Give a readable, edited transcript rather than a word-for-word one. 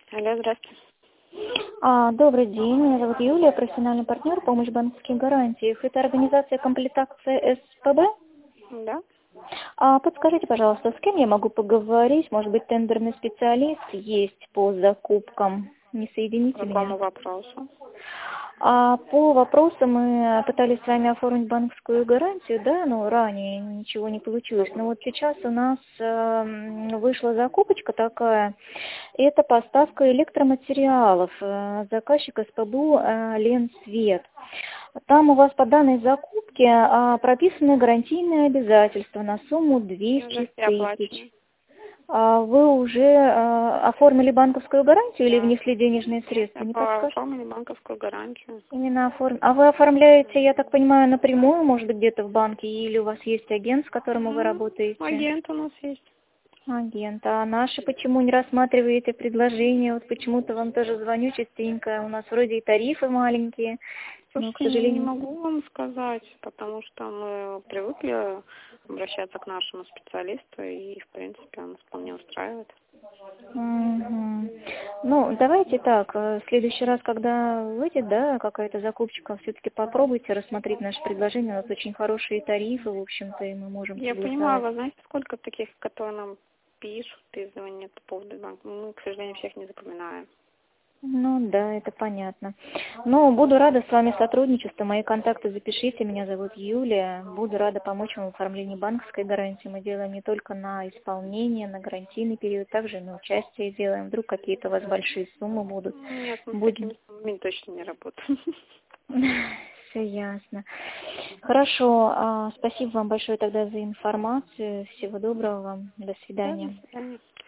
Алло, здравствуйте. Добрый день, меня зовут Юлия, профессиональный партнер, помощь в банковских гарантиях. Это организация комплектации СПБ. Да? Подскажите, пожалуйста, с кем я могу поговорить? Может быть, тендерный специалист есть по закупкам? Не По соедините меня. какому вопросу? По вопросу мы пытались с вами оформить банковскую гарантию, да, но ранее ничего не получилось. Но вот сейчас у нас вышла закупочка такая, это поставка электроматериалов, заказчик СПБУ Ленсвет. Там у вас по данной закупке прописаны гарантийные обязательства на сумму Уже 200 все тысяч. оплачено. Вы уже оформили банковскую гарантию или Да. внесли денежные средства? Не подскажете? Оформили банковскую гарантию. Именно А вы оформляете, я так понимаю, напрямую, может быть, где-то в банке, или у вас есть агент, с которым вы работаете? Агент у нас есть. Агент. А наши почему не рассматриваете предложения? Вот почему-то вам тоже звоню частенько. У нас вроде и тарифы маленькие, но, к Слушайте, не сожалению... могу вам сказать, потому что мы привыкли обращаться к нашему специалисту, и, в принципе, он нас вполне устраивает. Мгм. Ну, давайте так, в следующий раз, когда выйдет, да, какая-то закупщика, все-таки попробуйте рассмотреть наше предложение. У нас очень хорошие тарифы, в общем-то, и мы можем Я понимаю, согласовать. вы знаете, сколько таких, которые нам пишут и звонят по поводу банка? Мы, к сожалению, всех не запоминаем. Ну да, это понятно. Но буду рада с вами сотрудничеству. Мои контакты запишите. Меня зовут Юлия. Буду рада помочь вам в оформлении банковской гарантии. Мы делаем не только на исполнение, на гарантийный период, также и на участие делаем. Вдруг какие-то у вас большие суммы будут. Нет, мы с Будем. такими суммами точно не работаем. Все ясно. Хорошо. Спасибо вам большое тогда за информацию. Всего доброго вам. До Да, до свидания. свидания.